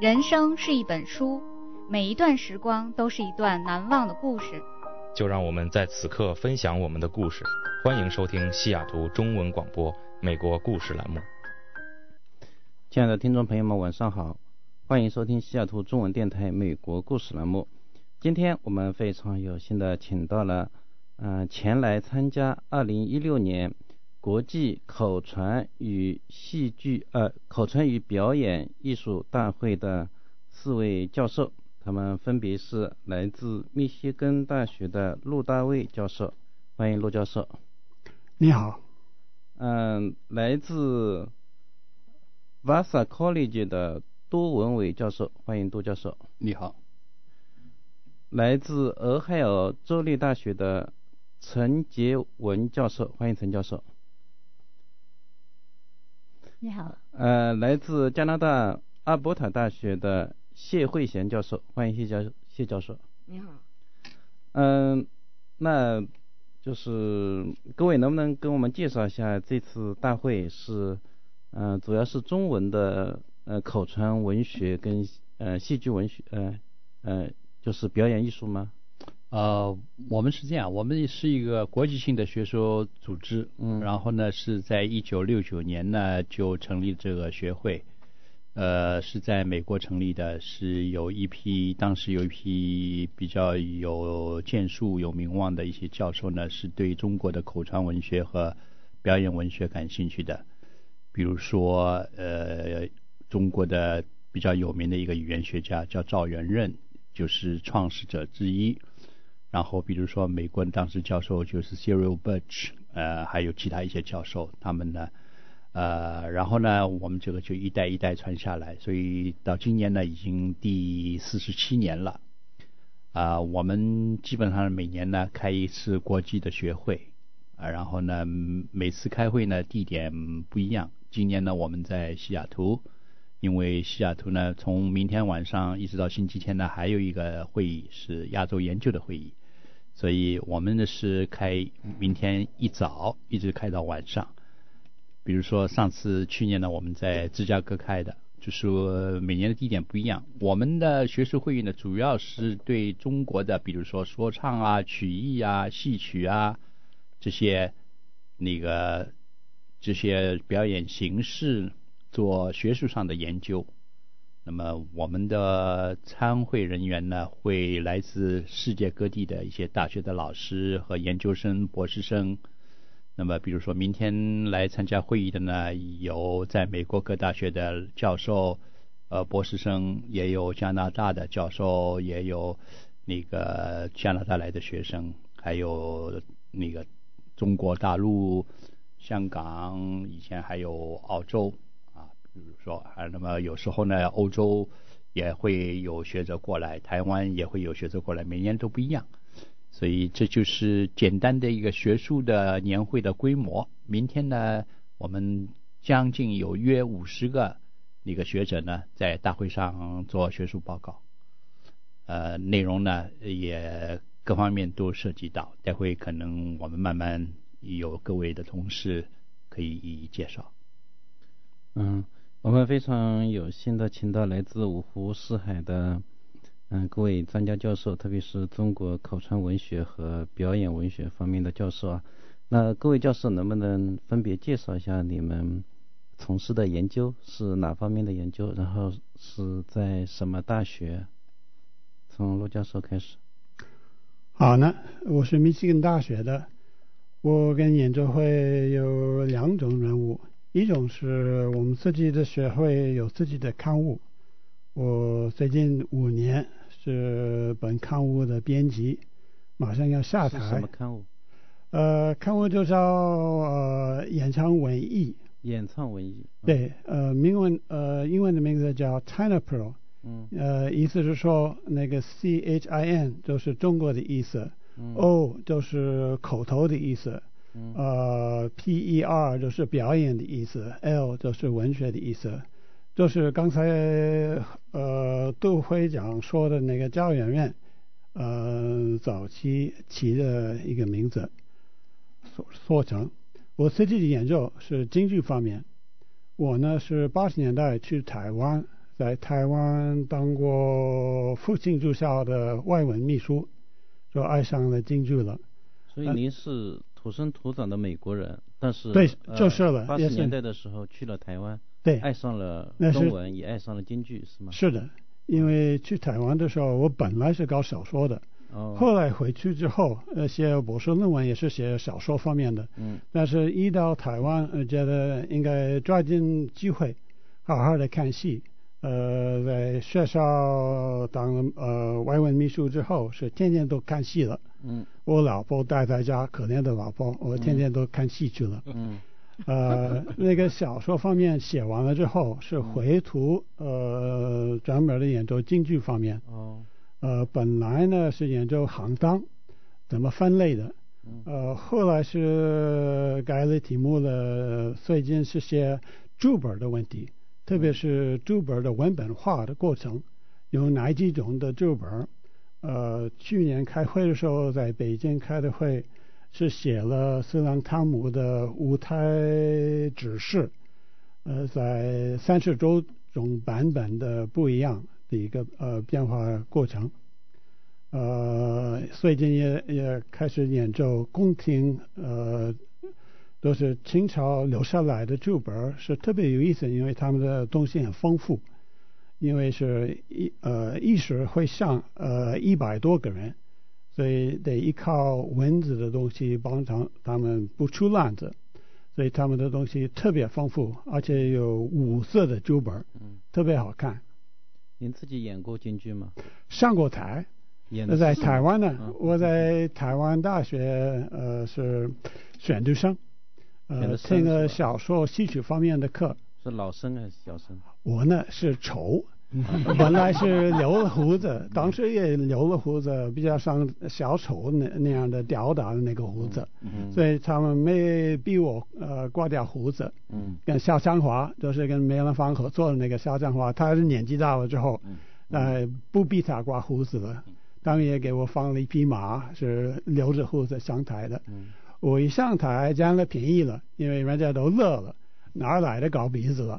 人生是一本书，每一段时光都是一段难忘的故事。 就让我们在此刻分享我们的故事。欢迎收听西雅图中文广播美国故事栏目。 亲爱的听众朋友们，晚上好，欢迎收听西雅图中文电台美国故事栏目。今天我们非常有幸的请到了前来参加2016年国际口传与表演艺术大会的4位教授，他们分别是来自密歇根大学的陆大卫教授，欢迎陆教授。 你好。 来自 Vassar College 的杜文伟教授，欢迎杜教授。 你好。 来自俄亥俄州立大学的陈杰文教授，欢迎陈教授。 你好。 来自加拿大阿伯塔大学的谢慧贤教授，欢迎谢教授。 你好。 那就是各位能不能跟我们介绍一下这次大会是主要是中文的口传文学跟戏剧文学就是表演艺术吗？ 我们是这样，我们是一个国际性的学术组织，然后呢是在1969年呢就成立这个学会，是在美国成立的，是当时有一批比较有建树有名望的一些教授呢，是对中国的口传文学和表演文学感兴趣的，比如说中国的比较有名的一个语言学家叫赵元任，就是创始者之一。然后比如说美国当时教授就是 Cyril Birch， 还有其他一些教授，他们呢然后呢我们这个就一代一代传下来，所以到今年呢已经第47年了。我们基本上每年呢开一次国际的学会，然后呢每次开会呢地点不一样。今年呢我们在西雅图，因为西雅图呢从明天晚上一直到星期天呢还有一个会议是亚洲研究的会议，所以我们呢是开明天一早一直开到晚上。比如说去年呢我们在芝加哥开的，就是每年的地点不一样。我们的学术会议呢主要是对中国的比如说说唱啊、曲艺啊、戏曲啊这些表演形式做学术上的研究。那么我们的参会人员呢会来自世界各地的一些大学的老师和研究生、博士生。那么比如说明天来参加会议的呢，有在美国各大学的教授、博士生，也有加拿大的教授，也有加拿大来的学生，还有中国大陆、香港，以前还有澳洲比如说那么有时候呢欧洲也会有学者过来，台湾也会有学者过来，每年都不一样。所以这就是简单的一个学术的年会的规模。明天呢我们将近有约50个学者呢在大会上做学术报告，内容呢也各方面都涉及到，待会可能我们慢慢有各位的同事可以一一介绍。 我们非常有幸的请到来自五湖四海的各位专家教授，特别是中国口传文学和表演文学方面的教授啊。那各位教授能不能分别介绍一下你们从事的研究是哪方面的研究，然后是在什么大学？从陆教授开始。 好呢，我是密歇根大学的，我跟研究会有2种任务。一种是我们自己的学会有自己的刊物，我最近5年是本刊物的编辑，马上要下台。 是什么刊物？ 刊物就叫演唱文艺。 演唱文艺。 对，英文的名字叫 China Pro。意思是说那个 CHIN 就是中国的意思，O 就是口头的意思。PER 就是表演的意思， L 就是文学的意思，就是刚才杜会长说的那个赵元任早期起的一个名字缩成。我自己的研究是京剧方面，我呢是80年代去台湾在台湾当过复兴住校的外文秘书，就爱上了京剧了。 所以您是土生土长的美国人，但是对，就是了。 80年代的时候去了台湾， 对， 爱上了中文，也爱上了京剧，是吗？ 是的，因为去台湾的时候，我本来是搞小说的，后来回去之后，写博士论文也是写小说方面的，但是一到台湾，觉得应该抓紧机会，好好的看戏。在学校当外文秘书之后，是天天都看戏了。我老婆待在家，可怜的老婆，我天天都看戏去了。那个小说方面写完了之后，是回图专门的研究京剧方面。本来呢是研究行当怎么分类的，后来是改了题目了，最近是写注本的问题。特别是注本的文本化的过程，有哪几种的注本？去年开会的时候，在北京开的会，是写了斯朗汤姆的舞台指示，在30多种版本的不一样的一个变化过程。最近也开始研究宫廷都是清朝留下来的注本，是特别有意思，因为他们的东西很丰富，因为是一时会上100多个人，所以得依靠文字的东西帮他们不出乱子，所以他们的东西特别丰富，而且有5色的注本，特别好看。 您自己演过京剧吗？ 上过台。在台湾呢，我在台湾大学是选读生。听了小说戏曲方面的课。 是老生还是小生？ 我呢是丑，本来是留了胡子，当时也留了胡子，比较像小丑那样的吊打的那个胡子，所以他们没逼我刮掉胡子。跟肖江华就是跟梅兰芳合作的那个肖江华，他是年纪大了之后，不逼他刮胡子了，当然也给我放了一匹马，是留着胡子上台的。我一上台占了便宜了，因为人家都乐了，哪来的高鼻子了？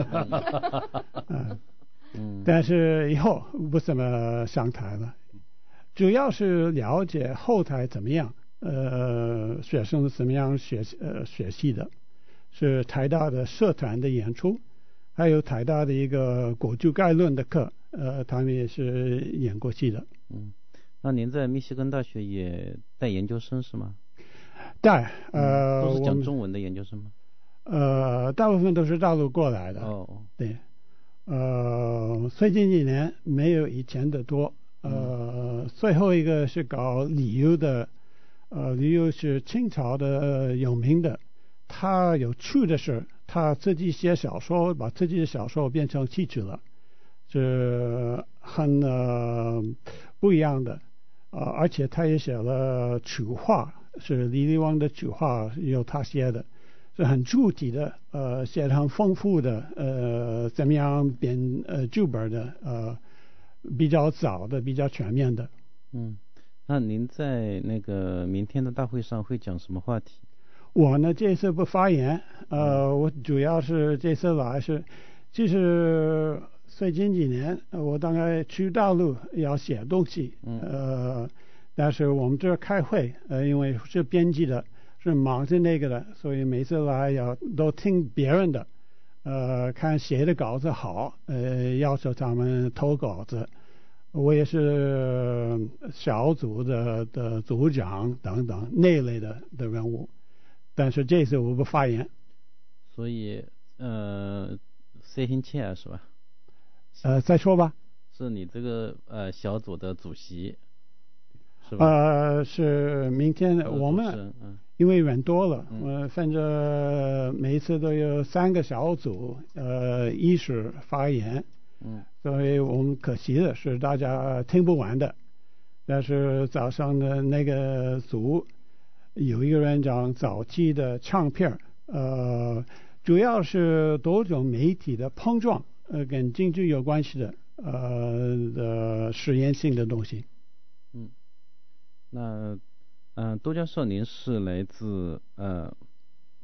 但是以后不怎么上台了，主要是了解后台怎么样，学生怎么样学习的，是台大的社团的演出，还有台大的一个国剧概论的课，他们也是演过戏的。 那您在密西根大学也带研究生是吗？ 带， 都是讲中文的研究生吗？ 大部分都是大陆过来的。对，最近几年没有以前的多。最后一个是搞李煜的，李煜是清朝的有名的，他有趣的是他自己写小说，把自己的小说变成戏曲了，是很不一样的。而且他也写了曲话，是李李王的曲话由他写的，是很具体的，写得很丰富的，怎么样编剧本的，比较早的，比较全面的。 那您在那个明天的大会上会讲什么话题？ 我呢这次不发言，我主要是这次来是，就是最近几年我大概去大陆要写东西，但是我们这开会，因为是编辑的，是忙着那个的，所以每次来都听别人的，看谁的稿子好，要求他们投稿子。我也是小组的组长等等那类的人物，但是这次我不发言。 所以谢兴切是吧？ 再说吧。 是你这个小组的主席是吧？ 是明天我们因为人多了，反正每一次都有3个小组，一是发言，所以我们可惜的是大家听不完的。但是早上的那个组有一个人讲早期的唱片，主要是多种媒体的碰撞，跟京剧有关系的实验性的东西。 那杜教授您是来自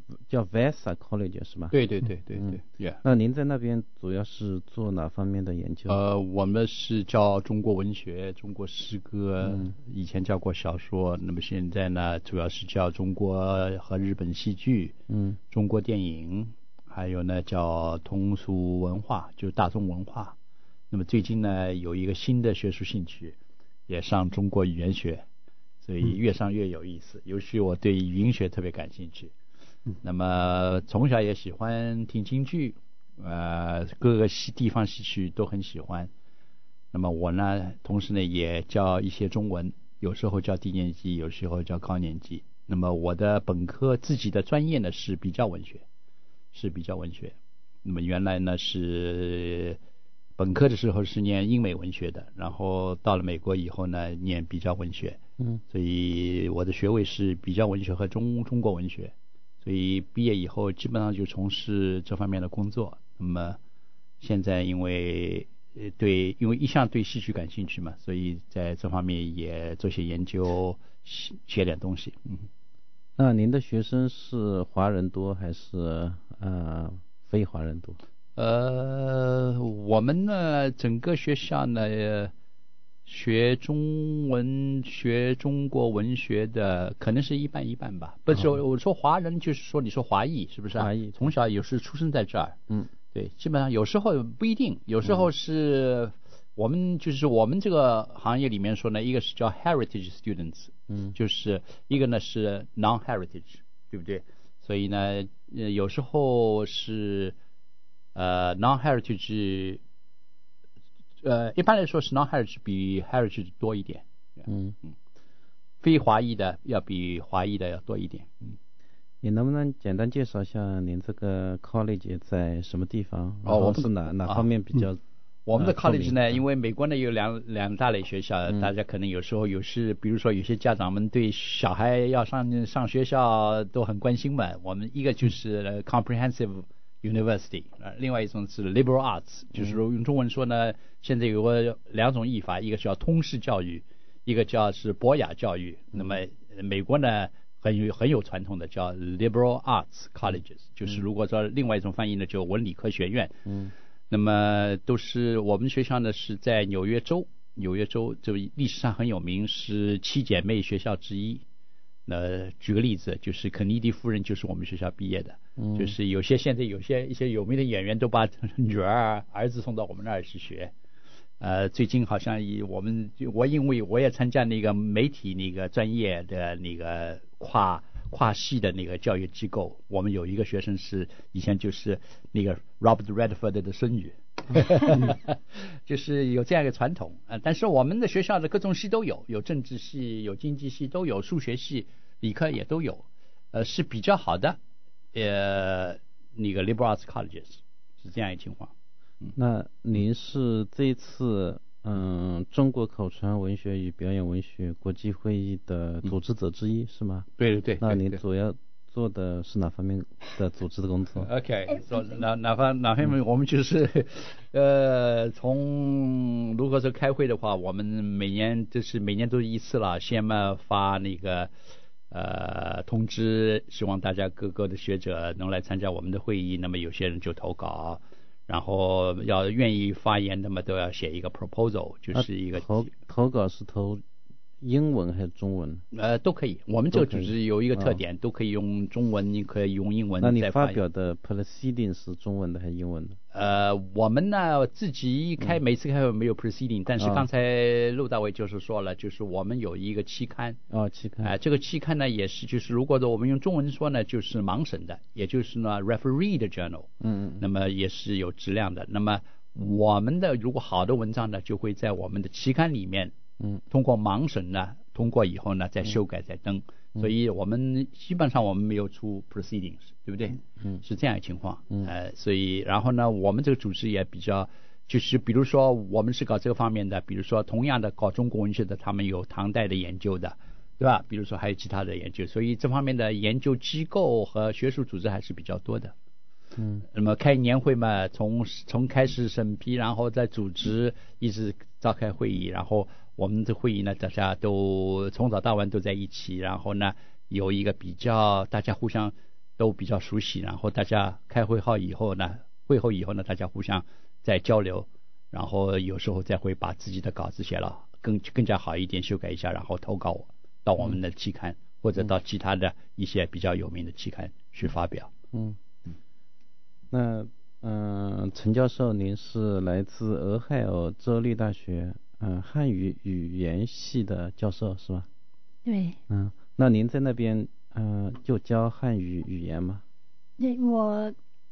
叫 Vassar College 是吧？ 对，yeah。 那您在那边主要是做哪方面的研究？ 我们是教中国文学、中国诗歌，以前教过小说，那么现在呢，主要是教中国和日本戏剧，中国电影，还有呢叫通俗文化，就是大众文化。那么最近呢，有一个新的学术兴趣，也上中国语言学，所以越上越有意思。尤其我对语音学特别感兴趣。那么从小也喜欢听京剧，各个地方戏曲都很喜欢。那么我呢，同时呢也教一些中文，有时候教低年级，有时候教高年级。那么我的本科自己的专业呢是比较文学。那么原来呢是本科的时候是念英美文学的，然后到了美国以后呢念比较文学，所以我的学位是比较文学和中国文学。所以毕业以后基本上就从事这方面的工作。那么现在因为一向对戏曲感兴趣嘛，所以在这方面也做些研究，写点东西。 那您的学生是华人多还是非华人多？ 我们呢整个学校呢学中文学中国文学的可能是一半一半吧。不是我说华人就是说你说华裔是不是？ 华裔从小有时出生在这儿。对，基本上有时候不一定，有时候是我们就是我们这个行业里面说呢，一个是叫 heritage students，就是一个呢是 non-heritage， 对不对？所以呢有时候是non-heritage。一般来说是 non-heritage 比 heritage 多一点。非华裔的要比华裔的要多一点。 你能不能简单介绍一下您这个 college 在什么地方？我们是哪方面比较？ 我们的 college 呢，因为美国呢有两大类学校，大家可能有时候比如说有些家长们对小孩要上学校都很关心嘛。我们一个就是 comprehensive University， 另外一种是 liberal arts， 就是用中文说呢，现在有个两种译法，一个叫通识教育，一个叫是博雅教育。那么美国呢很有传统的叫 liberal arts colleges， 就是如果说另外一种翻译呢就文理科学院。那么都是我们学校呢是在纽约州就历史上很有名，是7姐妹学校之一。那举个例子，就是肯尼迪夫人就是我们学校毕业的。就是现在有一些有名的演员都把女儿儿子送到我们那儿去学。最近好像因为我也参加那个媒体那个专业的那个跨系的那个教育机构，我们有一个学生是以前就是那个 Robert Redford 的孙女。就是有这样一个传统。但是我们的学校的各种系都有政治系有经济系都有，数学系理科也都有。是比较好的那个 liberal arts colleges 是这样一个情况。 那您是这一次中国口传文学与表演文学国际会议的组织者之一是吗？ 对。 那您主要做的是哪方面的组织的工作 ？OK， 哪方面我们就是从如果说开会的话，我们每年都是一次了，先嘛发那个通知，希望大家各个的学者能来参加我们的会议。那么有些人就投稿，然后要愿意发言的嘛都要写一个 proposal， 就是一个投稿是投英文还是中文？ 都可以。我们这个组织有一个特点，都可以用中文，你可以用英文。 那你发表的 proceeding 是中文的还是英文的？ 我们呢自己每次开会没有 proceeding， 但是刚才陆大伟就是说了，就是我们有一个期刊。 期刊。 这个期刊呢也是就是如果说我们用中文说呢，就是盲审的，也就是呢 referee 的 journal。那么也是有质量的。那么我们的如果好的文章呢，就会在我们的期刊里面。通过盲审呢，通过以后呢再修改再登。所以我们基本上我们没有出 proceedings， 对不对？是这样的情况。所以然后呢，我们这个组织也比较，就是比如说我们是搞这个方面的，比如说同样的搞中国文学的，他们有唐代的研究的，对吧？比如说还有其他的研究，所以这方面的研究机构和学术组织还是比较多的。那么开年会嘛，从开始审批，然后再组织，一直召开会议，然后我们的会议呢，大家都从早到晚都在一起，然后呢有一个比较大家互相都比较熟悉，然后大家开会后以后呢，大家互相再交流，然后有时候再会把自己的稿子写了更加好一点，修改一下，然后投稿到我们的期刊，或者到其他的一些比较有名的期刊去发表。 那陈教授，您是来自俄亥俄州立大学汉语语言系的教授是吧？ 对。 那您在那边就教汉语语言吗？ 对，我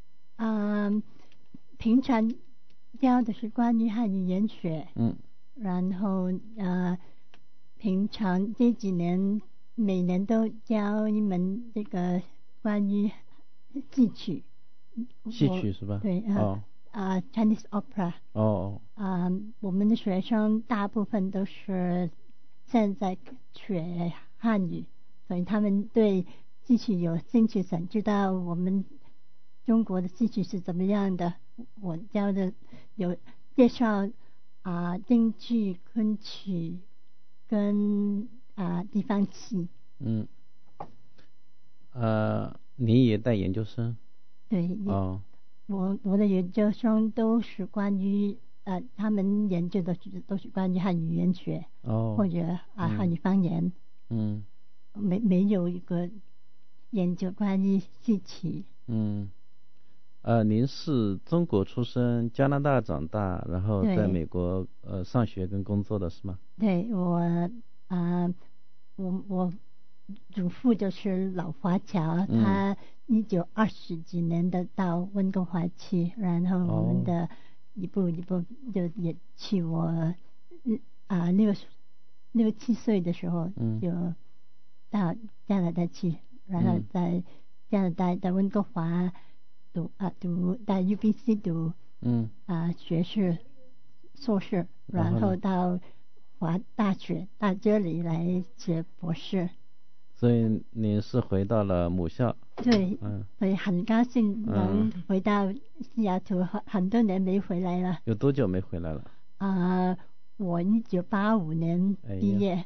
平常教的是关于汉语言学。然后平常这几年每年都教一门这个关于戏曲。 戏曲是吧？ 对Chinese opera。我们的学生大部分都是现在学汉语，所以他们对戏曲有兴趣，想知道我们中国的戏曲是怎么样的。我教的有介绍京剧、昆曲跟地方戏。 你也带研究生？ 对。我的研究生都是关于他们研究的都是关于汉语言学，或者汉语方言。没有一个研究关于戏曲。 您是中国出生，加拿大长大，然后在美国上学跟工作的是吗？ 对，我祖父就是老华侨，他1920几年的到温哥华去，然后我们的一步一步就也去。我6、7岁的时候就到加拿大去，然后在加拿大在温哥华读在 UBC 读学士、硕士，然后到华大学到这里来学博士。 所以你是回到了母校？ 对。所以很高兴能回到西雅图，很多年没回来了。 有多久没回来了？ 我1985年毕业。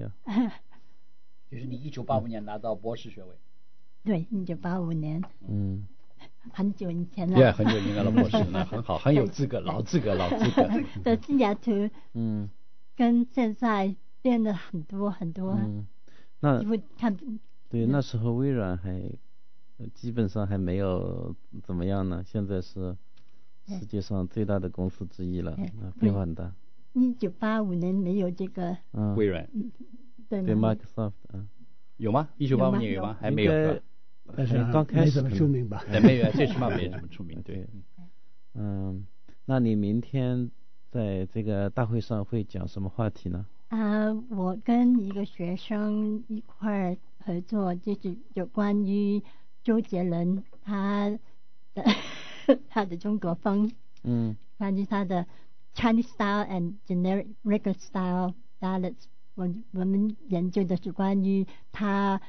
就是你1985年拿到博士学位？ 对，1985年。很久以前了。 对，很久以前了，博士呢，很好，很有资格，老资格。 在西雅图，跟现在变得很多。 那看对，那时候微软还基本上还没有怎么样呢，现在是世界上最大的公司之一了，变化很大。 1985年没有这个微软。 对 Microsoft 有吗？1985年有吗？还没有。 但是刚开始没怎么出名吧？ 没有，最起码没怎么出名。对。 那你明天在这个大会上会讲什么话题呢？ 我跟一个学生一块合作，就是有关于周杰伦他的中国风，关于他的 Chinese style and generic record style ballads。我们研究的是关于他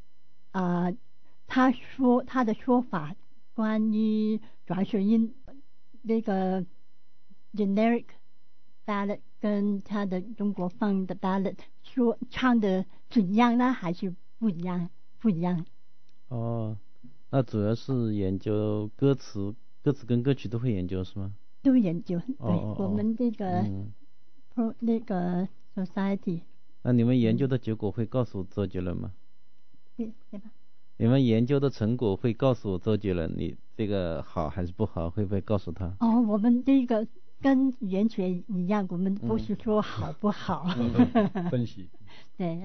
的说法，关于转水音那个 generic ballad 跟他的中国风的 ballad 唱的是一样呢，还是不一样？ 那主要是研究歌词跟歌曲都会研究是吗？ 都研究。对，我们这个那个 society。 那你们研究的结果会告诉周杰伦吗？ 对吧？ 你们研究的成果会告诉周杰伦你这个好还是不好，会不会告诉他？ 我们这个跟语言学一样，我们不是说好不好， 分析。 对。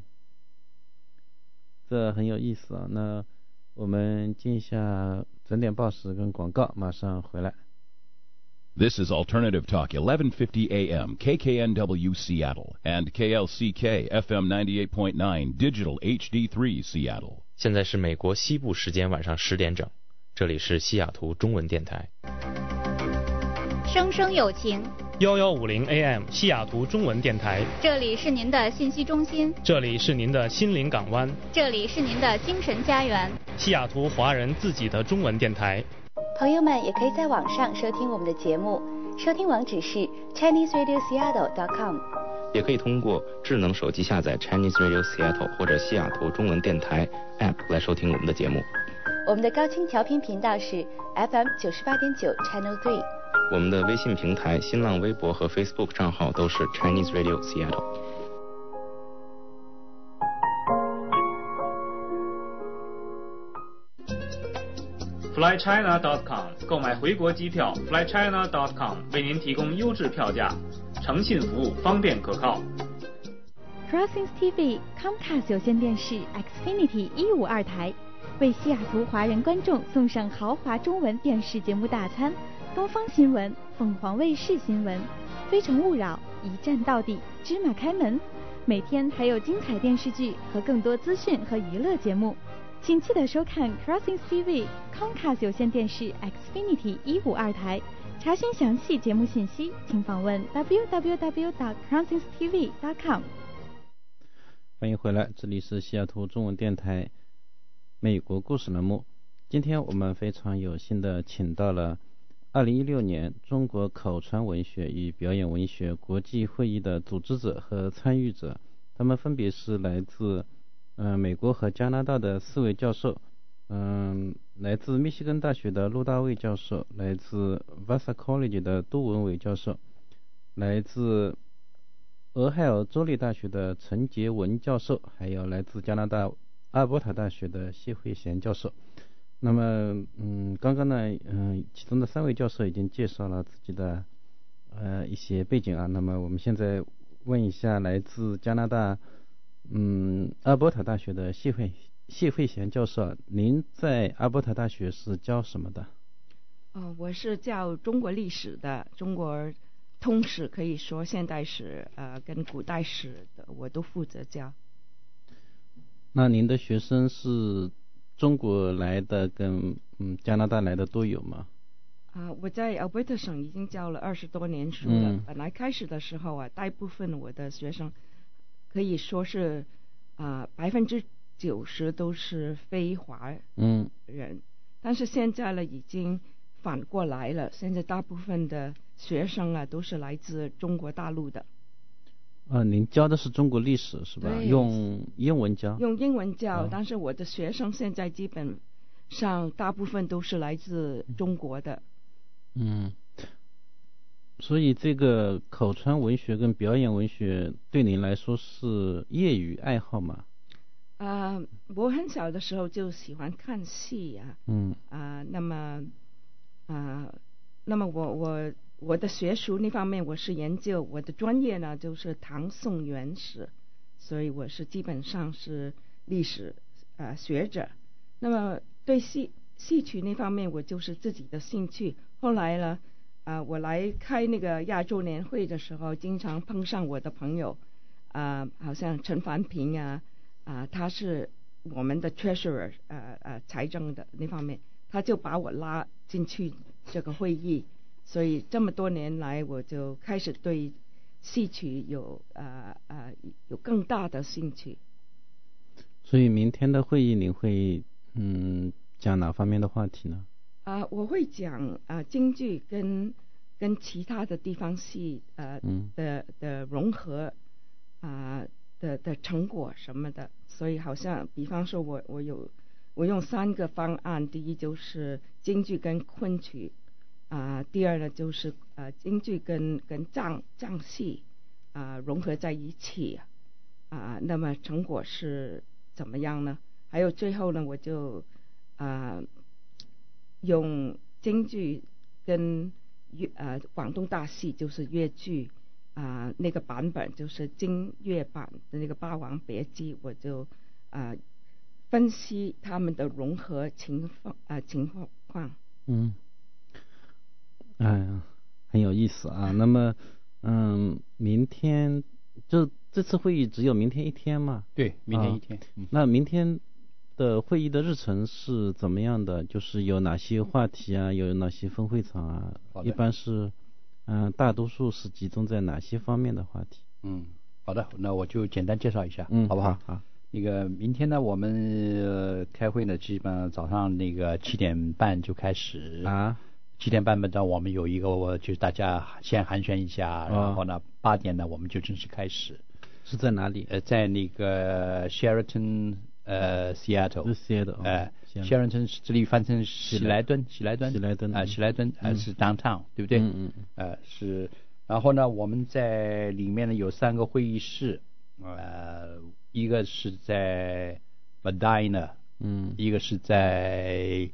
这很有意思啊。那我们进一下整点报时跟广告，马上回来。 This is Alternative Talk, 1150 AM, KKNW Seattle, and KLCK FM 98.9 Digital HD3 Seattle. 现在是美国西部时间晚上10点整，这里是西雅图中文电台。 声声有情 1150 AM 西雅图中文电台， 这里是您的信息中心， 这里是您的心灵港湾， 这里是您的精神家园， 西雅图华人自己的中文电台。 朋友们也可以在网上收听我们的节目，收听网址是 ChineseRadioSeattle.com， 也可以通过智能手机下载 Chinese Radio Seattle 或者西雅图中文电台 App 来收听我们的节目。 我们的高清调频频道是 FM 98.9 Channel 3。 我们的微信平台、新浪微博和 Facebook 账号都是 Chinese Radio Seattle。 FlyChina.com 购买回国机票 ，FlyChina.com 为您提供优质票价，诚信服务，方便可靠。 Crossings TV Comcast 有线电视 Xfinity 152台为西雅图华人观众送上豪华中文电视节目大餐，东方新闻、凤凰卫视新闻、非诚勿扰、一站到底、芝麻开门，每天还有精彩电视剧和更多资讯和娱乐节目。请记得收看 Crossings TV Comcast 有线电视 Xfinity 152台。查询详细节目信息，请访问 www.crossingstv.com。 欢迎回来，这里是西雅图中文电台美国故事栏目。今天我们非常有幸的请到了2016年中国口传文学与表演文学国际会议的组织者和参与者，他们分别是来自美国和加拿大的4位教授，来自密西根大学的陆大卫教授，来自 Vassar College 的杜文伟教授，来自俄亥俄州立大学的陈杰文教授，还有来自加拿大阿尔伯塔大学的谢慧贤教授。那么刚刚呢其中的3位教授已经介绍了自己的一些背景啊。那么我们现在问一下来自加拿大阿尔伯塔大学的谢慧贤教授，您在阿尔伯塔大学是教什么的？ 我是教中国历史的，中国通史可以说现代史跟古代史的我都负责教。 那您的学生是中国来的跟加拿大来的都有吗？ 我在 Alberta 省已经教了20多年书了。本来开始的时候大部分我的学生可以说是90%都是非华人，但是现在呢已经反过来了，现在大部分的学生都是来自中国大陆的。 您教的是中国历史是吧？用英文教？用英文教，但是我的学生现在基本上大部分都是来自中国的。 所以这个口传文学跟表演文学对您来说是业余爱好吗？ 我很小的时候就喜欢看戏那么我的学术那方面我是研究，我的专业呢就是唐宋元史，所以我是基本上是历史学者。那么对戏曲那方面我就是自己的兴趣。后来呢我来开那个亚洲年会的时候，经常碰上我的朋友好像陈凡平他是我们的 treasurer 财政的那方面，他就把我拉进去这个会议。所以这么多年来我就开始对戏曲有更大的兴趣。 所以明天的会议你会讲哪方面的话题呢？ 我会讲京剧跟其他的地方戏的融合的成果什么的。所以好像比方说我用3个方案，第一就是京剧跟昆曲第二呢就是京剧跟藏戏融合在一起那么成果是怎么样呢？还有最后呢我就用京剧跟广东大戏就是粤剧那个版本，就是京粤版的那个《霸王别姬》，我就分析他们的融合情况。 很有意思啊。那么明天就这次会议只有明天一天吗？ 对，明天一天。 那明天的会议的日程是怎么样的？就是有哪些话题有哪些分会场一般是大多数是集中在哪些方面的话题？ 好的，那我就简单介绍一下，好不好？ 好。 那个明天呢，我们开会呢，基本上早上那个7点半就开始7点半呢，我们有一个就是大家先寒暄一下，然后呢8点呢我们就正式开始。 是在哪里？ 在那个 Sheraton Seattle。 谢伦城这里翻成喜来登是 downtown 对不对？是。然后呢，我们在里面呢有3个会议室，一个是在 Medina，一个是在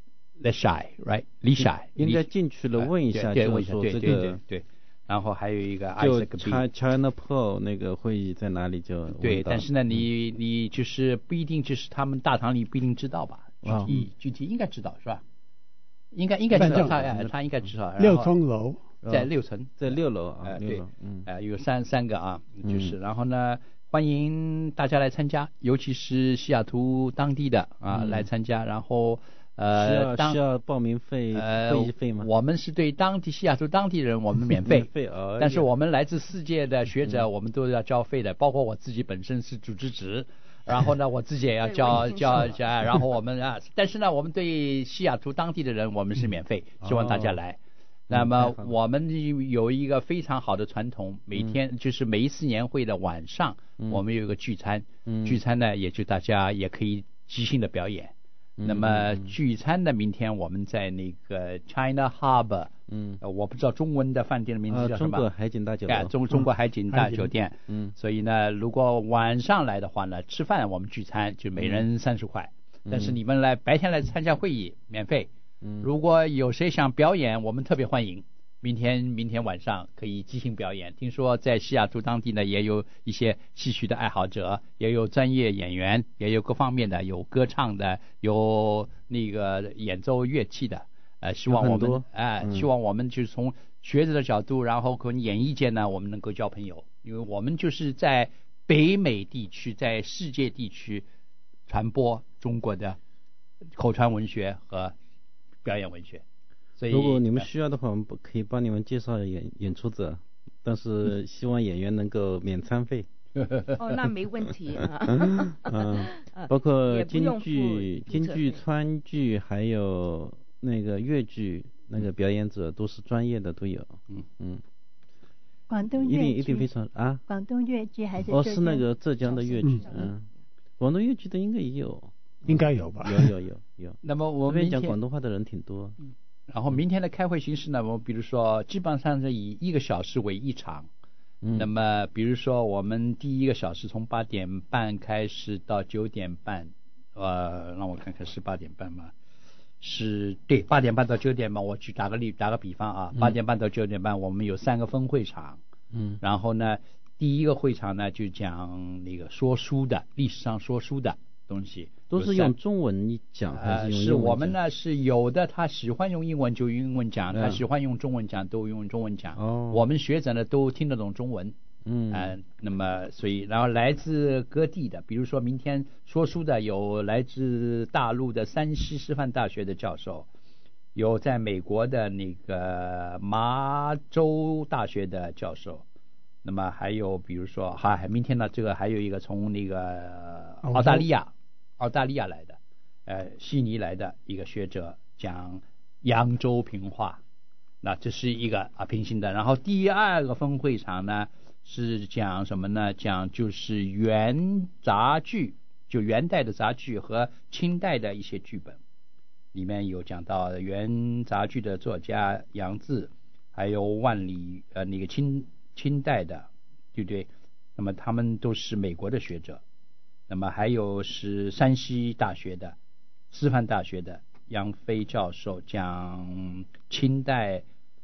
Lishai， 应该进去了问一下，就是说这个对。然后还有一个就 China Pearl 那个会议在哪里就对，但是呢，你就是不一定就是他们大堂里不一定知道吧？具体应该知道是吧？应该知道，他应该知道。 6层楼， 在6层， 在6楼对，有三个啊，就是，然后呢，欢迎大家来参加，尤其是西雅图当地的来参加，然后。 需要报名费会议费吗？ 我们是对西雅图当地人我们免费，但是我们来自世界的学者我们都要交费的，包括我自己本身是主持职，然后呢我自己也要交，然后我们但是呢我们对西雅图当地的人我们是免费，希望大家来。那么我们有一个非常好的传统，每天就是每一次年会的晚上，我们有一个聚餐，聚餐呢也就大家也可以即兴的表演。那么聚餐的明天我们在那个 China Harbor， 我不知道中文的饭店的名字叫什么？ 中国海景大酒店。 中国海景大酒店。所以呢，如果晚上来的话呢，吃饭我们聚餐就每人30块，但是你们白天来参加会议免费。如果有谁想表演，我们特别欢迎。明天晚上可以即兴表演。听说在西雅图当地呢，也有一些戏曲的爱好者，也有专业演员，也有各方面的，有歌唱的，有那个演奏乐器的。希望我们就是从学者的角度，然后跟演艺界呢，我们能够交朋友，因为我们就是在北美地区，在世界地区传播中国的口传文学和表演文学。所以如果你们需要的话，我们可以帮你们介绍演出者，但是希望演员能够免餐费。 那没问题包括京剧、川剧，还有那个粤剧，那个表演者都是专业的，都有。 广东粤剧一定非常广东粤剧还是是那个浙江的粤剧，广东粤剧的应该也有， 应该有吧？ 有。 那么我们讲广东话的人挺多。 然后明天的开会形式呢，我们比如说基本上是以1个小时为一场。那么比如说我们第1个小时从8点半开始到9点半，让我看看是8点半吗？是对，8点半到9点半。我去打个比方8点半到9点半，我们有3个分会场。然后呢，第1个会场呢就讲那个说书的，历史上说书的东西。 都是用中文讲还是用英文讲？ 是我们呢是有的，他喜欢用英文就用英文讲，他喜欢用中文讲都用中文讲。我们学者呢都听得懂中文。那么所以然后来自各地的，比如说明天说书的有来自大陆的山西师范大学的教授，有在美国的那个麻州大学的教授，那么还有比如说明天呢这个还有一个从那个澳大利亚来的，悉尼来的一个学者讲扬州评话，那这是一个平行的。然后第2个分会场呢是讲什么呢？讲就是元杂剧，就元代的杂剧和清代的一些剧本，里面有讲到元杂剧的作家杨志，还有万里那个清代的，对不对？那么他们都是美国的学者。那么还有是山西大学的师范大学的杨飞教授讲清代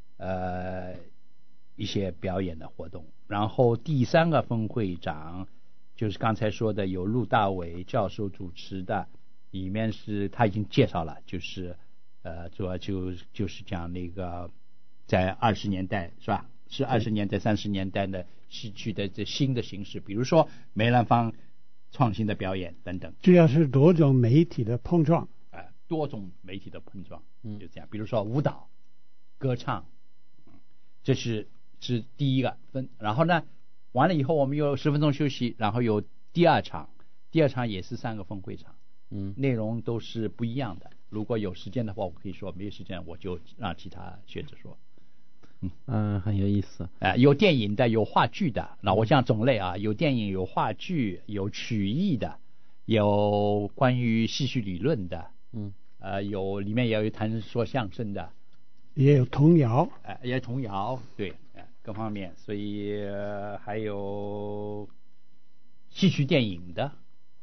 一些表演的活动。然后第3个分会长就是刚才说的有陆大伟教授主持的，里面是他已经介绍了，就是主要就是讲那个在20年代是吧？是20年代30年代的戏剧的这新的形式，比如说梅兰芳创新的表演等等， 主要是多种媒体的碰撞， 多种媒体的碰撞，就这样。比如说舞蹈、歌唱，这是第1个分。然后呢，完了以后我们有10分钟休息，然后有第2场，第2场也是3个分会场，内容都是不一样的。如果有时间的话，我可以说；没有时间，我就让其他学者说。 很有意思。 有电影的，有话剧的。那我讲种类有电影，有话剧，有曲艺的，有关于戏剧理论的， 有里面也有谈说相声的， 也有童谣， 也有童谣，对，各方面，所以还有戏曲电影的，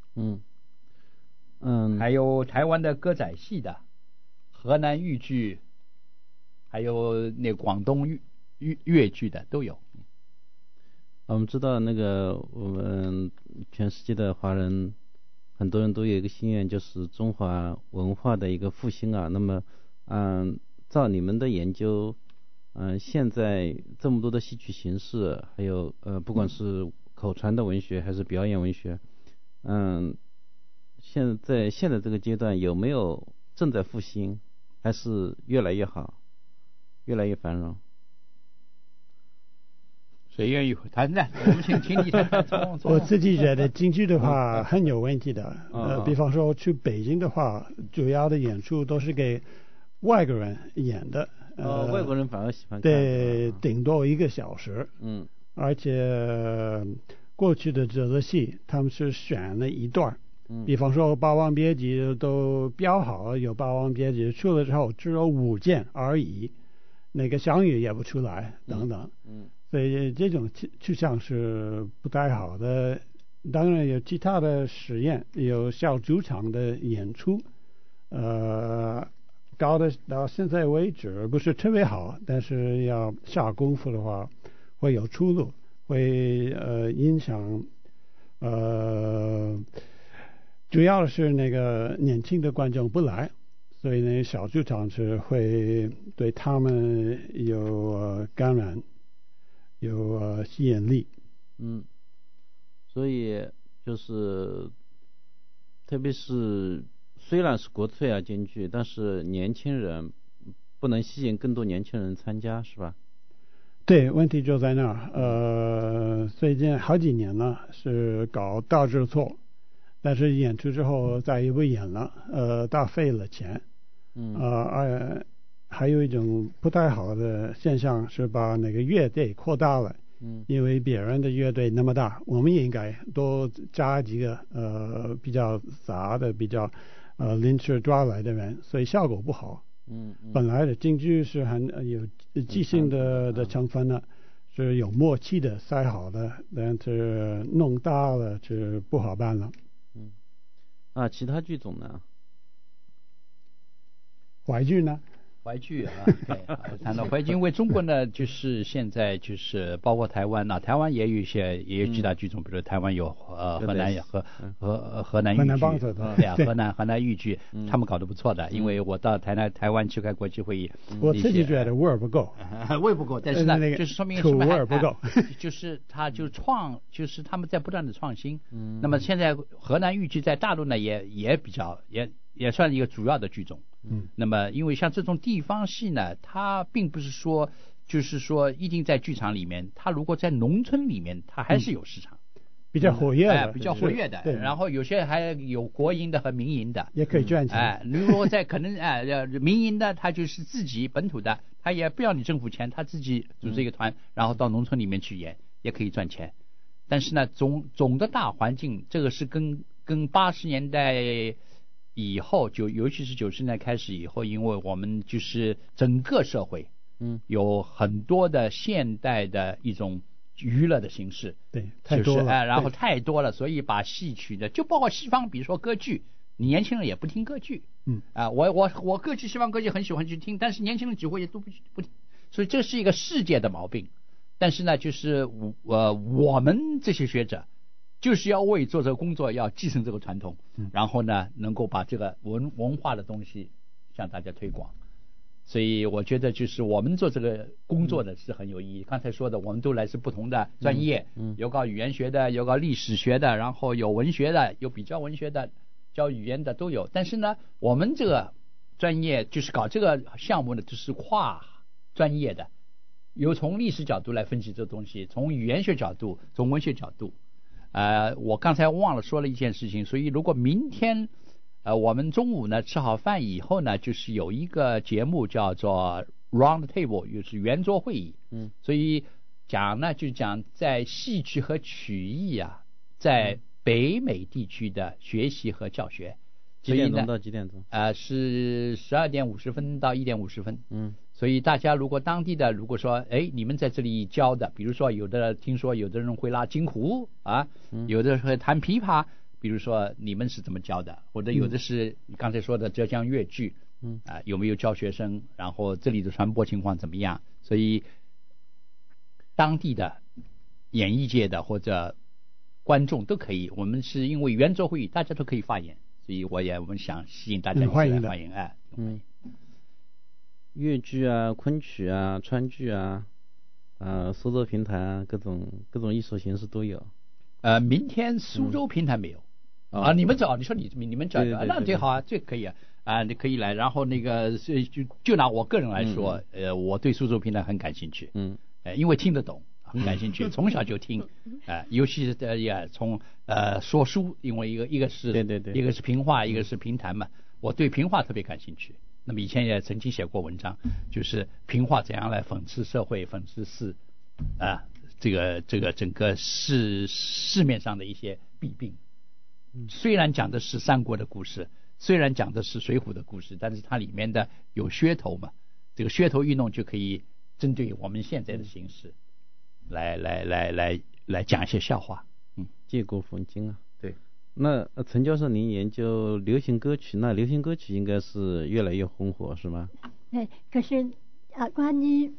还有台湾的歌仔戏的，河南豫剧，还有那广东粤剧的都有。 我们知道那个我们全世界的华人，很多人都有一个心愿，就是中华文化的一个复兴啊。那么，照你们的研究，现在这么多的戏曲形式，还有不管是口传的文学还是表演文学，现在这个阶段有没有正在复兴，还是越来越好，越来越繁荣？ 谁愿意谈呢？我们请你谈。 我自己觉得京剧的话很有问题的。比方说去北京的话，主要的演出都是给外国人演的。 外国人反而喜欢看。 对，顶多1个小时。而且过去的这个戏，他们是选了一段。比方说《霸王别姬》都标好有《霸王别姬》，出了之后只有5件而已，那个项羽也不出来等等。所以这种趋向是不太好的。当然有其他的实验，有小剧场的演出，搞得到现在为止不是特别好，但是要下功夫的话会有出路，会影响主要是那个年轻的观众不来，所以呢小剧场是会对他们有感染，有吸引力。 所以就是特别是虽然是国粹啊京剧，但是年轻人不能吸引更多年轻人参加，是吧？ 对，问题就在那儿。最近好几年了是搞大制作，但是演出之后再也不演了，大费了钱。还有一种不太好的现象是把那个乐队扩大了。因为别人的乐队那么大，我们也应该多加几个比较杂的、比较临时抓来的人，所以效果不好。本来的京剧是很有即兴的成分的，是有默契的塞好的，但是弄大了是不好办了。 其他剧种呢？ 淮剧呢？ 淮剧谈到淮剧，因为中国呢，就是现在就是包括台湾台湾也有一些也有几大剧种，比如台湾有河南河南豫剧，对啊，河南豫剧，他们搞得不错的。因为我到台湾去开国际会议， 我自己觉得味儿不够， 味不够，但是呢，就是说明土味儿不够， 就是他就是他们在不断的创新。那么现在河南豫剧在大陆呢也比较也算一个主要的剧种。那么因为像这种地方戏呢，它并不是说就是说一定在剧场里面，它如果在农村里面，它还是有市场， 比较活跃的， 比较活跃的。然后有些还有国营的和民营的， 也可以赚钱。 如果在可能民营的，它就是自己本土的，它也不要你政府钱，他自己组织一个团，然后到农村里面去演，也可以赚钱。但是呢，总的大环境，这个是跟80年代以后，尤其是90年代开始以后，因为我们就是整个社会，有很多的现代的一种娱乐的形式， 对，太多了， 然后太多了，所以把戏曲的，就包括西方，比如说歌剧，你年轻人也不听歌剧，我歌剧西方歌剧很喜欢去听，但是年轻人几乎也都不听，所以这是一个世界的毛病。但是呢，就是我们这些学者，就是要为做这个工作，要继承这个传统，然后呢，能够把这个文化的东西向大家推广。所以我觉得就是我们做这个工作的是很有意义。刚才说的，我们都来自不同的专业，有搞语言学的，有搞历史学的，然后有文学的，有比较文学的，教语言的都有。但是呢，我们这个专业就是搞这个项目呢，就是跨专业的，有从历史角度来分析这个东西，从语言学角度，从文学角度。我刚才忘了说了一件事情，所以如果明天我们中午呢吃好饭以后呢，就是有一个节目叫做 Round Table， 就是圆桌会议。所以讲呢就讲在戏曲和曲艺在北美地区的学习和教学。 几点钟到几点钟？ 是12点50分到1点50分。所以大家如果当地的，如果说你们在这里教的，比如说听说有的人会拉金胡啊，有的会弹琵琶，比如说你们是怎么教的？或者有的是你刚才说的浙江粤剧，有没有教学生？然后这里的传播情况怎么样？所以当地的演艺界的或者观众都可以，我们是因为圆桌会议，大家都可以发言，所以我们想吸引大家一起来欢迎。 粤剧啊、昆曲啊、川剧啊、苏州评弹啊，各种艺术形式都有。 明天苏州评弹没有你们找，你说你们找，那最好啊，最可以你可以来。然后那个就拿我个人来说，我对苏州评弹很感兴趣，因为听得懂，很感兴趣，从小就听，尤其是从说书，因为一个是一个是评话，一个是评弹嘛，我对评话特别感兴趣。那么以前也曾经写过文章，就是评话怎样来讽刺社会、讽刺这个整个市面上的一些弊病。虽然讲的是三国的故事，虽然讲的是水浒的故事，但是它里面的有噱头嘛，这个噱头运动就可以针对我们现在的形势来讲一些笑话， 借古讽今啊。 对。 那陈教授，您研究流行歌曲，那流行歌曲应该是越来越红火，是吗？ 对，可是关于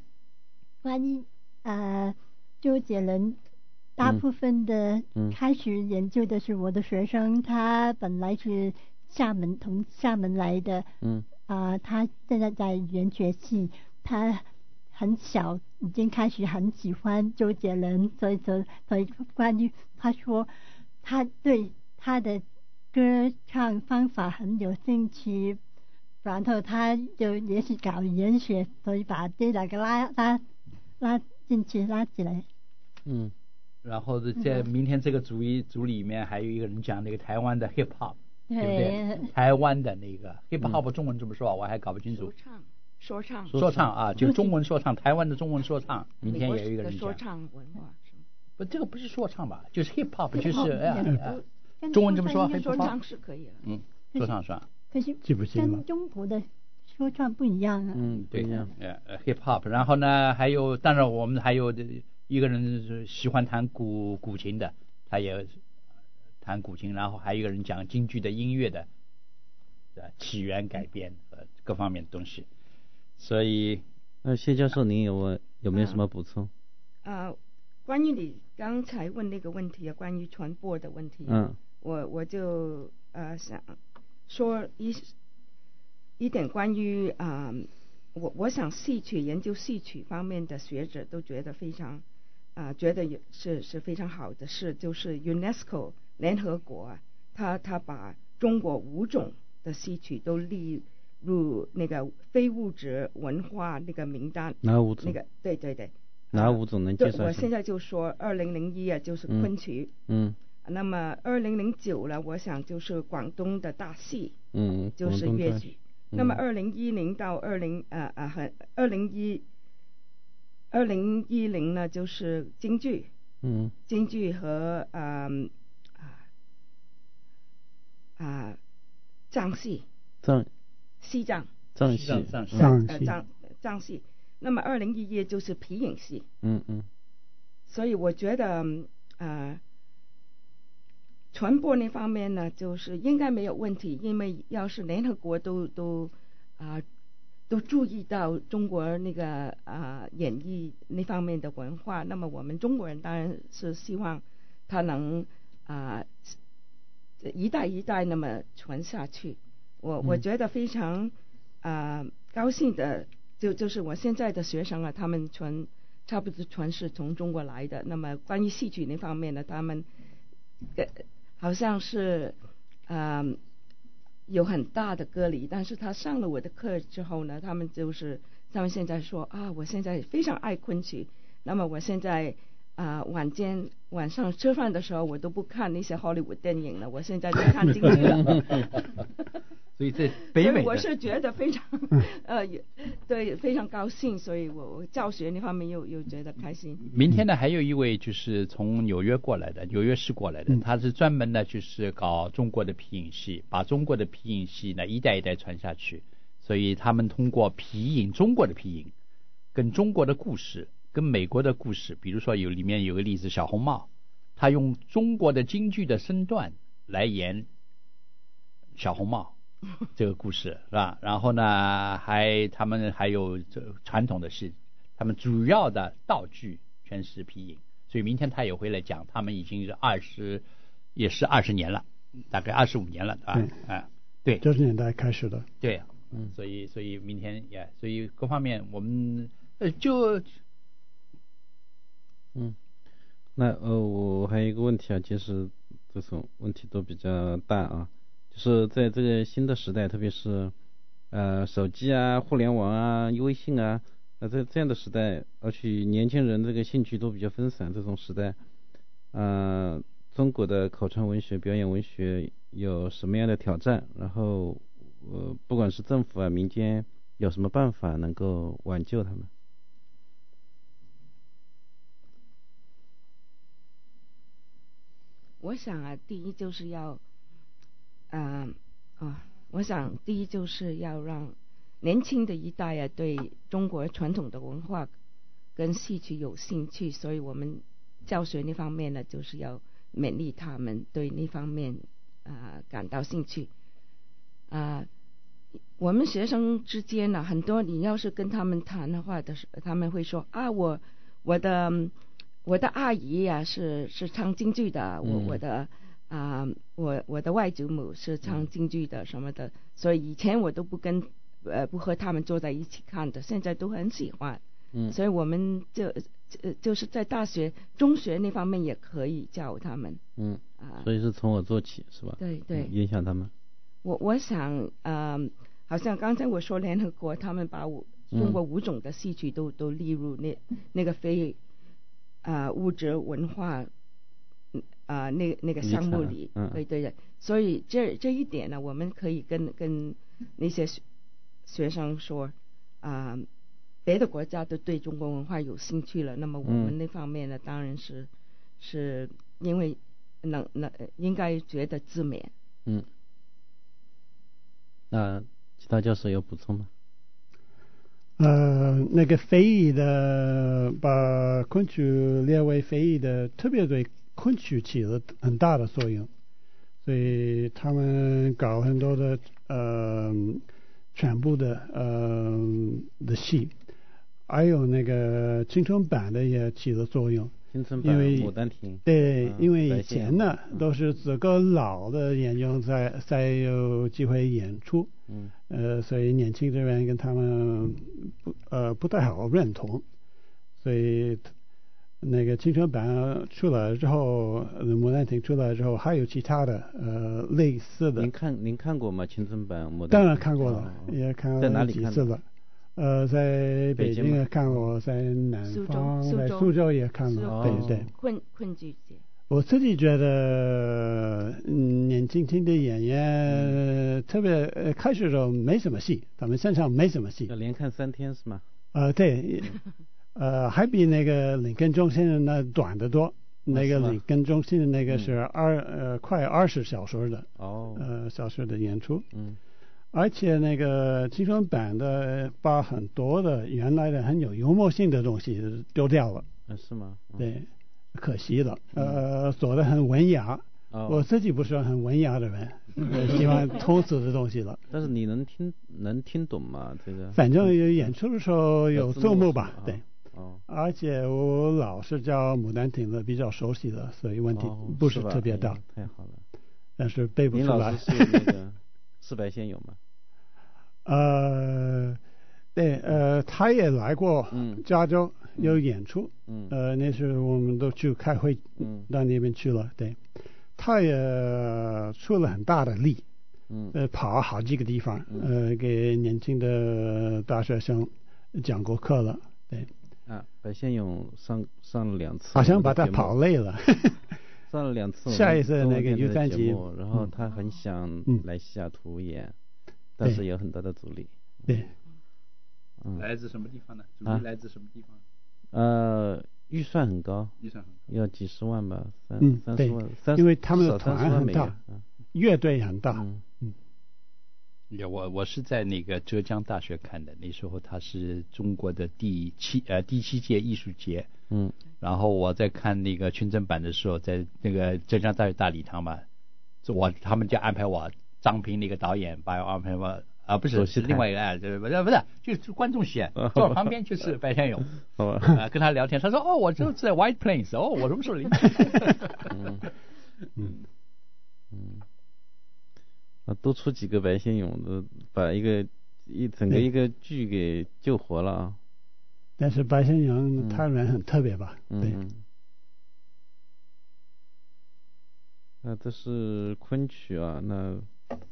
周杰伦，大部分的开始研究的是我的学生，他本来是从厦门来的，他现在在语言学系，他很小已经开始很喜欢周杰伦，所以关于他说他对他的歌唱方法很有兴趣，然后他就也是搞语言学，所以把这两个拉进去，拉起来。 然后在明天这个组里面还有一个人讲那个台湾的 hip hop， 对不对？台湾的那个 hip hop 中文怎么说我还搞不清楚。 说唱啊，就中文说唱，台湾的中文说唱。明天有一个人讲说唱文化。 不，这个不是说唱吧？就是 hip hop， 就是中文怎么说？ 说唱是可以的。 说唱算。 可是跟中国的说唱不一样啊。 对，hip hop。然后呢，还有，当然我们还有一个人是喜欢弹古琴的，他也弹古琴。然后还有一个人讲京剧的音乐的起源、改编和各方面的东西。所以， 谢教授，您有没有什么补充？ 关于你刚才问那个问题啊，关于传播的问题，我就想说一点关于我想研究戏曲方面的学者都觉得非常觉得是非常好的事，就是 UNESCO 联合国他把中国5种的戏曲都列入那个非物质文化那个名单。 哪5种？ 那个对。 哪5种能介绍一下？ 我现在就说2001就是昆曲。那么2009了，我想就是广东的大戏。就是粤剧。那么2010到2010呢，就是京剧。京剧和藏戏。西藏戏。那么2011就是皮影戏。所以我觉得传播那方面呢，就是应该没有问题，因为要是联合国都注意到中国那个演艺那方面的文化，那么我们中国人当然是希望它能一代一代那么传下去。我觉得非常高兴的，就是我现在的学生他们差不多全是从中国来的。那么关于戏曲那方面呢，他们好像是有很大的隔离，但是他上了我的课之后呢，他们现在说我现在非常爱昆曲。那么我现在晚上吃饭的时候，我都不看那些 Hollywood 电影了，我现在都看京剧了。 所以在北美我是觉得非常对，非常高兴，所以我教学那方面又觉得开心。 明天呢还有一位就是从纽约过来的，纽约市过来的，他是专门呢就是搞中国的皮影戏，把中国的皮影戏呢一代一代传下去，所以他们通过皮影，中国的皮影跟中国的故事跟美国的故事，比如说里面有个例子小红帽，他用中国的京剧的身段来演小红帽这个故事是吧？然后呢他们还有传统的是他们主要的道具全是皮影，所以明天他也会来讲，他们已经是20年了，大概25年了啊，对 ，90年代开始的， 对，所以明天所以各方面我们那我还有一个问题啊，其实这种问题都比较大啊，就是在这个新的时代，特别是手机啊、互联网啊、微信啊，在这样的时代，而且年轻人这个兴趣都比较分散，这种时代，中国的口传文学、表演文学有什么样的挑战？然后不管是政府啊、民间有什么办法能够挽救他们？ 我想啊，第一就是要让年轻的一代对中国传统的文化跟戏曲有兴趣，所以我们教学那方面呢，就是要勉励他们对那方面感到兴趣。我们学生之间呢，很多你要是跟他们谈的话的时候，他们会说我的阿姨是唱京剧的，我的外祖母是唱京剧的什么的，所以以前我都不和他们坐在一起看的，现在都很喜欢。所以我们就是在大学、中学那方面也可以教他们。 所以是从我做起是吧？ 对， 影响他们。 我想好像刚才我说联合国他们把中国5种的戏曲都列入那个非物质文化那个项目里，对，所以这一点呢，我们可以跟那些学生说，别的国家都对中国文化有兴趣了，那么我们那方面呢，当然是因为应该觉得自勉。 那其他教授有补充吗？ 那个非遗的，把昆曲列为非遗的，特别对昆曲起了很大的作用，所以他们搞很多的全部的戏，还有那个青春版的也起了作用。 青春版、牡丹亭。 对，因为以前呢都是这个老的演员才有机会演出，所以年轻的人跟他们不太好认同，所以那个青春版出来之后，牡丹亭出来之后，还有其他的类似的。 您看过吗？青春版牡丹亭？ 当然看过了，也看在哪里几次了。在北京也看过，在南方，在苏州也看了，对。 昆剧节。 我自己觉得，年轻的演员，特别开始的时候没什么戏，他们身上没什么戏。 要连看3天是吗？ 对，还比那个林根中心的那短得多。那个林根中心的那个是快20小时的小时的演出。而且那个青春版的把很多的原来的很有幽默性的东西丢掉了。 是吗？ 对，可惜了。做得很文雅。我自己不是很文雅的人，喜欢通俗的东西了。 但是你能听懂吗？这个反正演出的时候有字幕吧，对。而且我老是教牡丹亭的，比较熟悉的，所以问题不是特别大。 太好了。 但是背不出来。 林老师是那个四白仙有吗？ 对，他也来过加州有演出，那时候我们都去开会，到那边去了。对，他也出了很大的力，跑好几个地方，给年轻的大学生讲过课了。对， 白先勇上了2次， 好像把他跑累了。 上了2次， 下一次那个U3集， 然后他很想来西雅图演。 但是有很大的阻力。 对。 来自什么地方呢？阻力来自什么地方？ 预算很高，要几十万吧，30万， 因为他们的团很大，乐队很大。 我是在那个浙江大学看的，那时候他是中国的第七届艺术节。然后我在看那个群整版的时候，在那个浙江大学大礼堂嘛，他们就安排我张平那个导演把我安排我。不是，是另外一个不是，就是观众席，坐我旁边就是白先勇，跟他聊天，他说我就是在 White Plains， 我什么时候离多出几个白先勇的，把整个一个剧给救活了啊！ 但是白先勇他人很特别吧？对。 那这是昆曲啊，那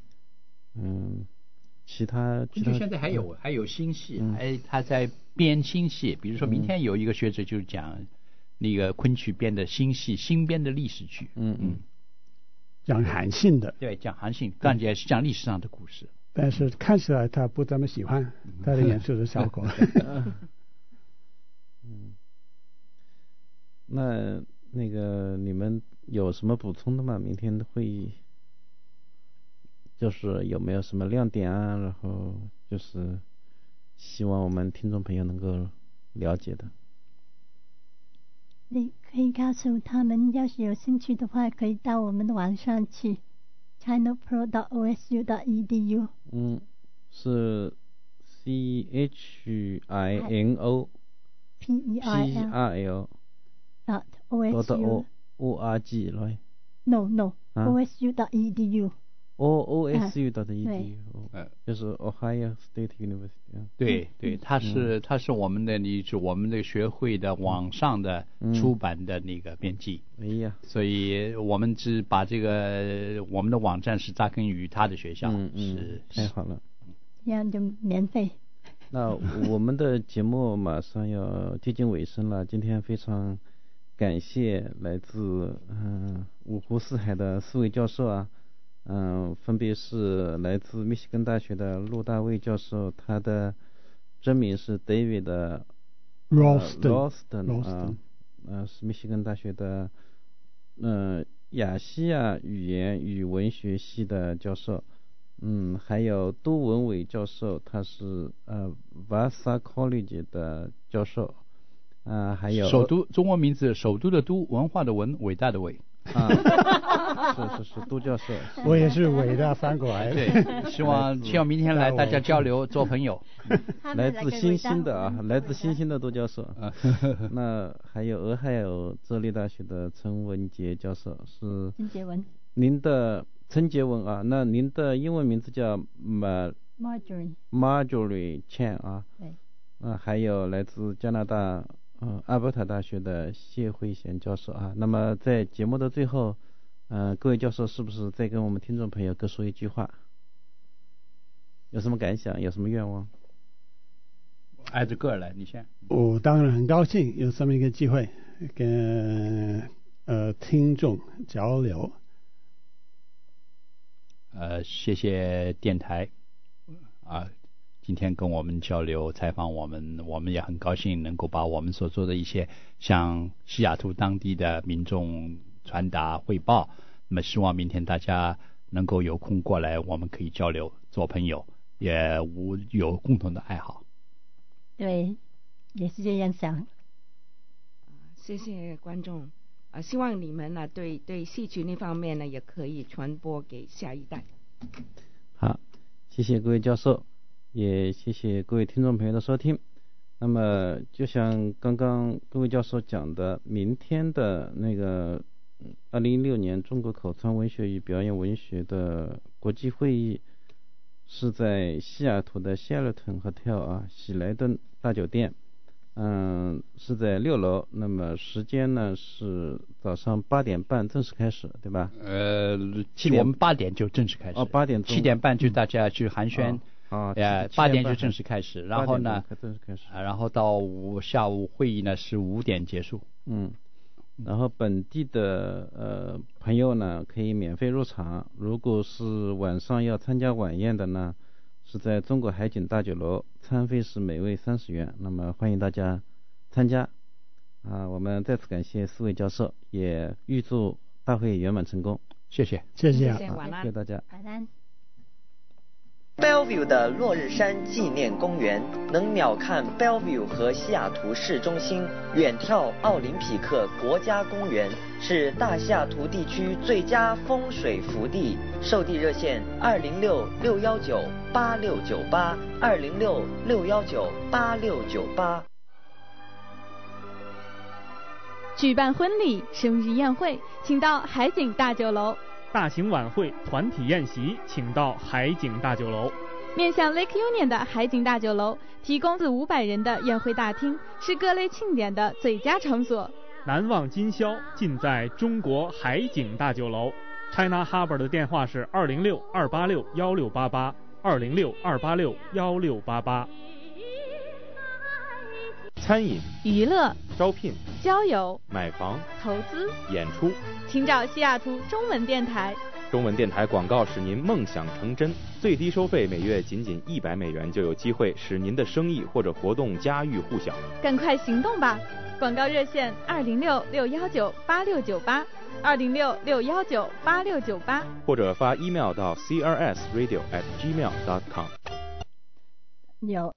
其他现在还有新戏，他在编新戏，比如说明天有一个学者就讲那个昆曲编的新戏，新编的历史剧， 讲韩信的， 对，讲韩信，但也是讲历史上的故事。 但是看起来他不怎么喜欢他的演出的效果。 那个你们有什么补充的吗？明天的会议？就是有没有什么亮点啊？然后就是希望我们听众朋友能够了解的。 你可以告诉他们，要是有兴趣的话，可以到我们的网上去 chinapro.osu.edu。 是 CHINOPERL.OSU.org 来。 No，osu.edu。OSU.edu， 就是 Ohio State University。 对，它是我们的我们的学会的网上的出版的那个编辑。所以我们只把我们的网站是扎根于他的学校。是太好了。 这样就免费。 那我们的节目马上要接近尾声了，今天非常感谢来自五湖四海的4位教授啊。分别是来自密西根大学的陆大卫教授，他的真名是 David Ralston 是密西根大学的亚细亚语言与文学系的教授。还有都文伟教授，他是Vassar College 的教授。还有首都，中文名字首都的都，文化的文，伟大的伟。 是都教授。 我也是伟大翻过来的。 对，希望明天来大家交流做朋友。 来自新兴的都教授。那还有俄亥俄州立大学的陈文杰教授，是陈杰文。 您的陈杰文啊，那您的英文名字叫Marjorie Chan 啊。 对。 还有来自加拿大阿伯塔大学的谢慧贤教授啊。那么在节目的最后，各位教授是不是再跟我们听众朋友各说一句话？有什么感想？有什么愿望？ 挨着个来，你先。 我当然很高兴有这么一个机会跟听众交流。 谢谢电台今天跟我们交流采访我们也很高兴能够把我们所做的一些向西雅图当地的民众传达汇报。那么希望明天大家能够有空过来，我们可以交流做朋友，也有共同的爱好。 对，也是这样想。 谢谢观众希望你们呢对戏曲那方面呢也可以传播给下一代。 好，谢谢各位教授，也谢谢各位听众朋友的收听。那么就像刚刚各位教授讲的，明天的那个2016年中国口传文学与表演文学的国际会议是在西雅图的希尔顿 Hotel 喜来登大酒店，是在6楼。那么时间呢是早上8点半正式开始，对吧？ 我们8点就正式开始。 8点钟。7 点半就大家去寒暄。8点就正式开始，然后呢，然后到下午会议呢是5点结束。 然后本地的朋友呢可以免费入场，如果是晚上要参加晚宴的呢， 是在中国海景大酒楼，餐费是每位30元。那么欢迎大家参加。我们再次感谢4位教授，也预祝大会圆满成功。 谢谢， 谢谢， 谢谢大家。 晚安。 Bellevue 的落日山纪念公园能鸟瞰 Bellevue 和西雅图市中心，远眺奥林匹克国家公园，是大西雅图地区最佳风水福地。售地热线206-619-8698 206-619-8698。 举办婚礼、生日宴会，请到海景大酒楼。 大型晚会、团体宴席，请到海景大酒楼。 面向 Lake Union 的海景大酒楼，提供自500人的宴会大厅，是各类庆典的最佳场所。 难忘今宵，尽在中国海景大酒楼。China Harbor 的电话是206-286-1688 206-286-1688。 餐饮、 娱乐、 招聘、 交友、 买房、 投资、 演出， 请找西雅图中文电台。 中文电台广告使您梦想成真，最低收费每月仅$100就有机会使您的生意或者活动家喻户晓。 赶快行动吧！广告热线206-619-8698 206-619-8698， 或者发 email 到 crsradio@gmail.com。 有